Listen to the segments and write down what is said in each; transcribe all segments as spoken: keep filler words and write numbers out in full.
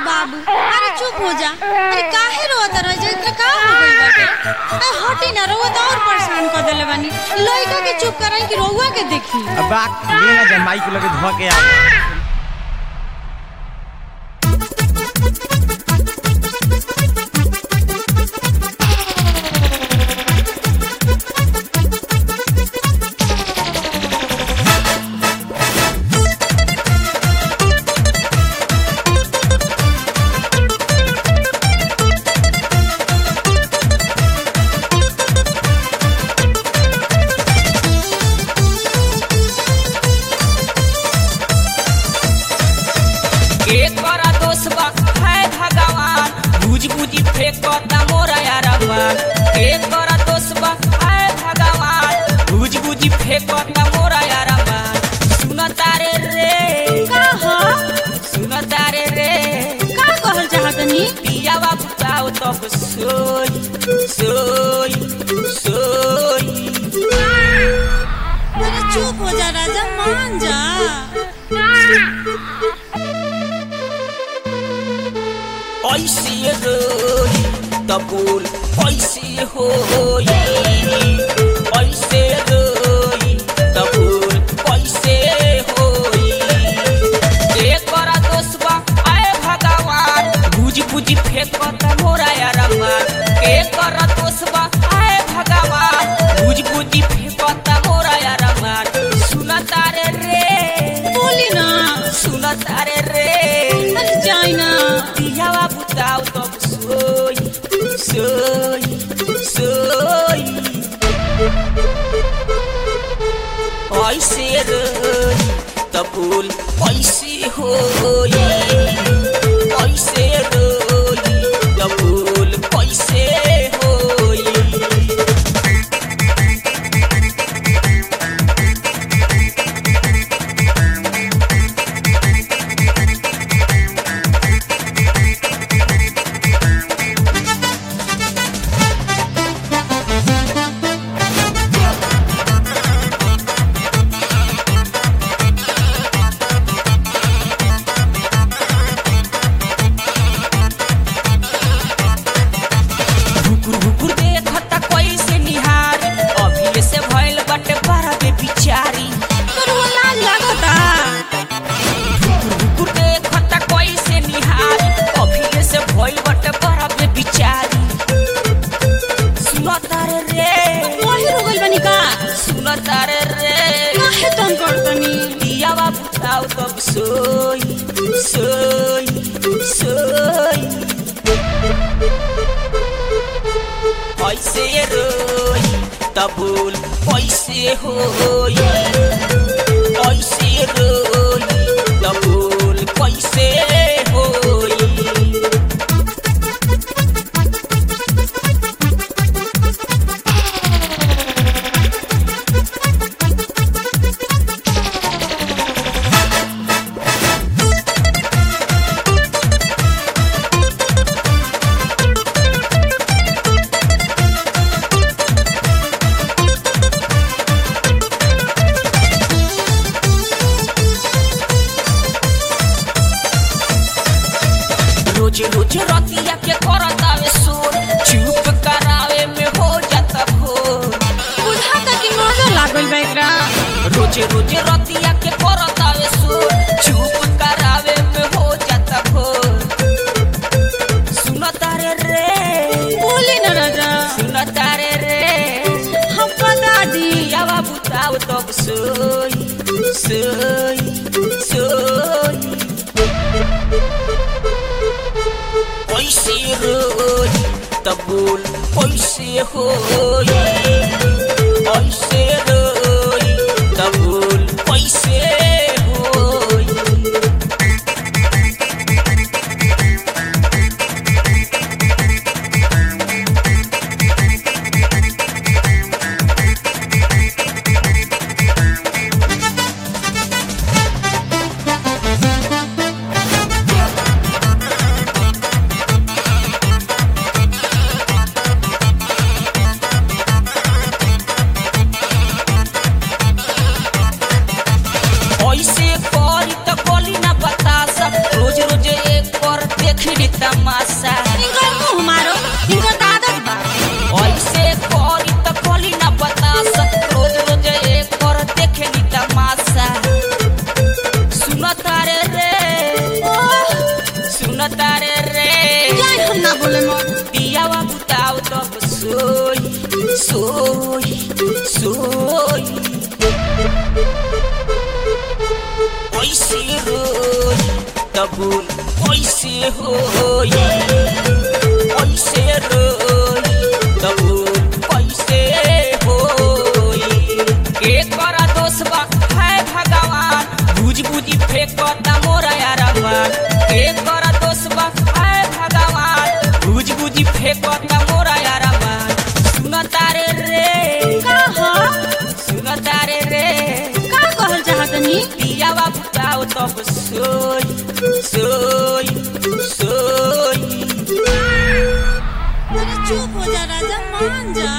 बाबू अरे चुप हो जा। अरे काहे रोत रह जा इतना का हो गइल बाटे। अरे हटी ना रोत और परेशान कर देले बानी। लइका के चुप कराई कि रोवा के देखी। अब बात ले ना जमाई के लगे धो के आ। चुप हो जा राजा मान जा। ऐसे रोई तबुल ऐसे होई ऐसे रोई तबुल ऐसे होई एकरा दोस्तबा आए भगवान बुझ बुझ फेंकत मोरा यारमा एकरा दोस्तबा आए भगवान बुझ बुझ फेंकत मोरा यारमा सुन तारे रे बोली ना सुन तारे रे अरे जाई ना दियावा बुताओ तब सोई सोई सोई ऐसे रोई तबुल ऐसे होई ऐसे रोई तबुल ऐसे होई। तब सोई सोई सोई ऐसे रोई तबुल ऐसे होई ऐसे रोई तबुल ऐसे होई। रोज रोज रतिया के करतावे सोर चुप करावे में हो जाता भोर बुझाता कि मजा लागल बा एकरा। रोज रोज रतिया के करतावे सोर चुप करावे में हो जाता भोर सुन तारे रे बोली ना राजा सुन तारे रे हम पता दी यावा बुताओ तब सोई सोई सोई ऐसे रोई तबुल ऐसे होई ऐसे रोई तबुल ऐसे होई। देखी तमाशा इनकर मुंह मारो इनकर तो आदत बा ऐसे करी त कली ना बतास रोज रोज एक कर देखे नी तमाशा सुनता रे रे सुनता रे रे जाए हम ना बोले मत दियावा बुताओ तब सोई सोई सोई ऐसे रोई तबुल ऐसे होई ऐसे रोई तबुल ऐसे होई एक बड़ा दोस्त बा है भगवान बुझ बुझी फेंकता मोरा यारमान एक बड़ा दोस्त बा है भगवान बुझ बुझी फेंकता मोरा यारमान सुनता रे रे का हो सुनता रे रे का कहल चाहतनी दियावा बुताओ तब सोई सोई सोई अरे चुप हो जा राजा मान जा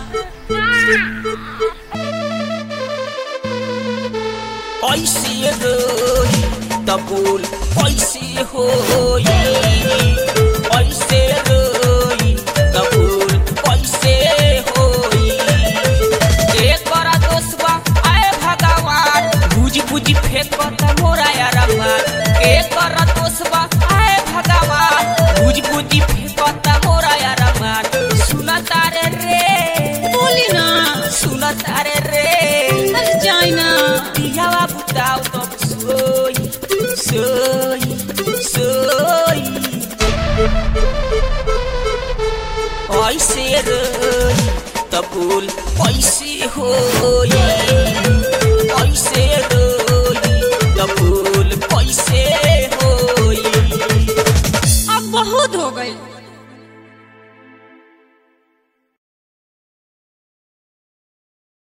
ऐसे रोई तबुल ऐसे होई ऐसे रोई तबुल ऐसे होई एक बड़ा दोस्त बा आए भगवान बुझ बुझ फेंकता मोरा यारमान एक बड़ा दोस्त बा आए भगवान बुझ बुझ फेंकता मोरा यारमान सुनता रे रे बोली ना सुनता रे रे अरे जाए ना दियावा बुताओ तब सोई सोई सोई ऐसे रोई तबुल ऐसे होई ऐसे रोई तबुल ऐसे होई अब बहुत हो गई।